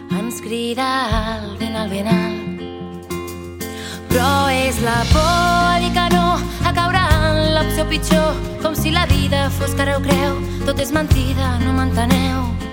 ens crida el vent alt. Però és la por a dir que no, a caure en l'opció pitjor, com si la vida fos careu creu. Tot és mentida, no m'enteneu.